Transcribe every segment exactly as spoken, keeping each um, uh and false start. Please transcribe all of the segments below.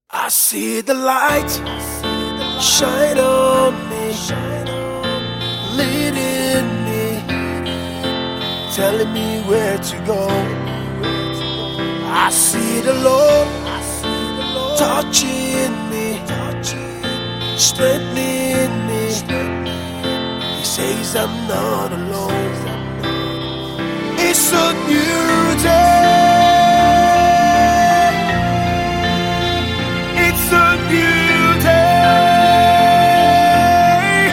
I see the light shine on me, leading me, telling me where to go. I see the Lord touching me, strengthening me. He says I'm not alone. It's a new day. It's a new day.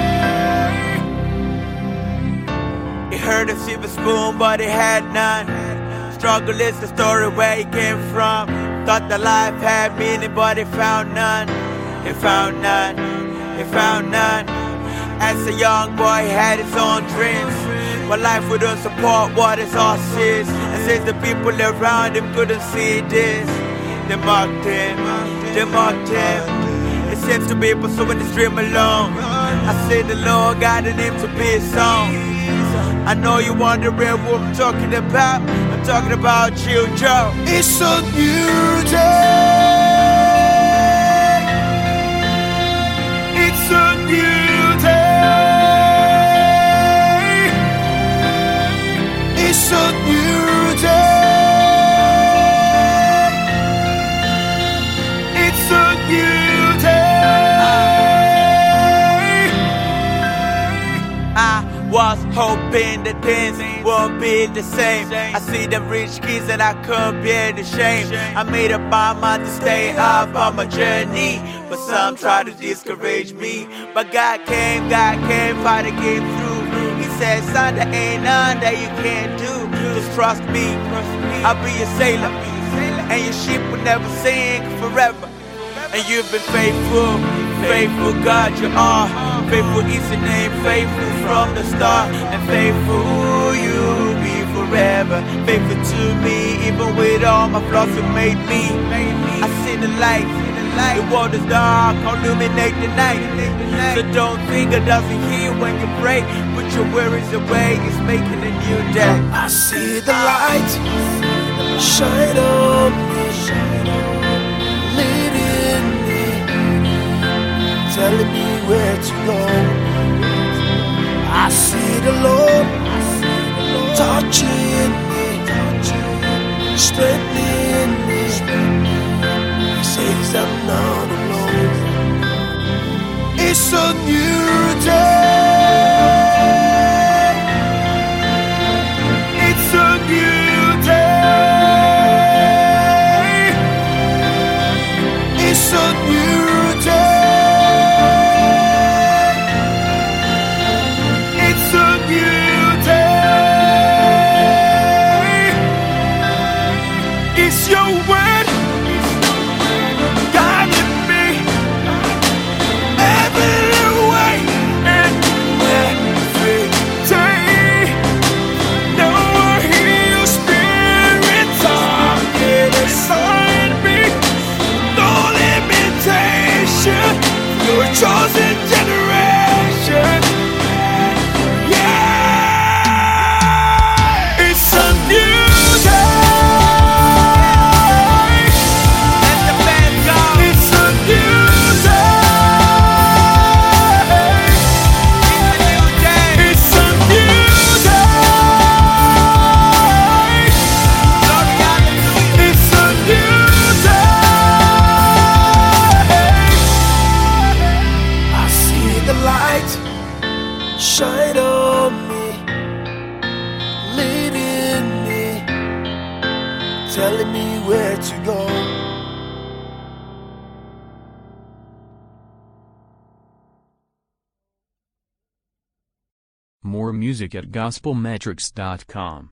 He heard a silver spoon, but he had none. Struggle is the story where he came from. Thought that life had meaning, but he found none. He found none. He found none. As a young boy, he had his own dreams, but life wouldn't support what his heart sees. And since the people around him couldn't see this, they mocked him, they mocked him. It seems to be pursuing this dream alone. I see the Lord guiding him to be his own. I know you wondering what I'm talking about. I'm talking about you, Joe. It's a new day. It's a new day. It's a new day. It's a new day. I was hoping that things won't be the same. I see them rich kids and I couldn't bear the shame. I made up my mind to stay up on my journey, but some try to discourage me. But God came, God came, Father came through. He said, son, there ain't none that you can't do. Just trust me, I'll be your sailor, and your ship will never sink forever. And you've been faithful, faithful God you are. Faithful is your name, faithful from the start, and faithful you'll be forever. Faithful to me, even with all my flaws you made me. I see the light, the world is dark, illuminate the night. So don't think it doesn't hear when you pray. Put your worries away, it's making a new day. I see the light shine on me, leading me, telling me where to go. I see the Lord touching me, strengthening me. He says I'm not alone. It's a new day. It's a new day. It's a new day. It's a new day. It's your word guiding me every way and every day. Now I hear your spirit talking inside me. No limitation, your chosen generation. Yeah, it's a new day. Let the band go. It's a new day. It's a new day. It's a new day. Glory, hallelujah. It's a new day. I see the light shine on me, leading me, telling me where to go. More music at gospel metrics dot com.